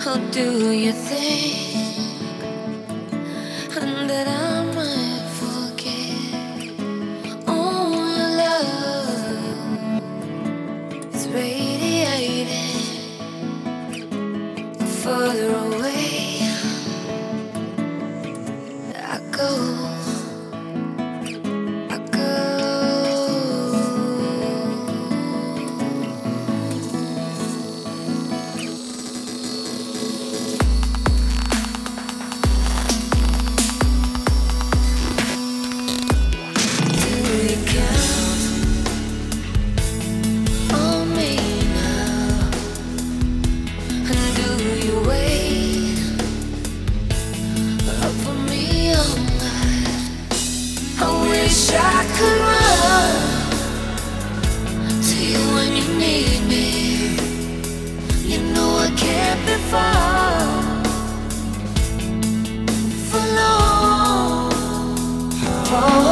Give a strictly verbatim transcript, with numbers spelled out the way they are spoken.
How do you think that I might forget? Oh, your love is radiating further away. I go, I go. Wish I could run to you when you need me. You know I can't be far for long. Oh.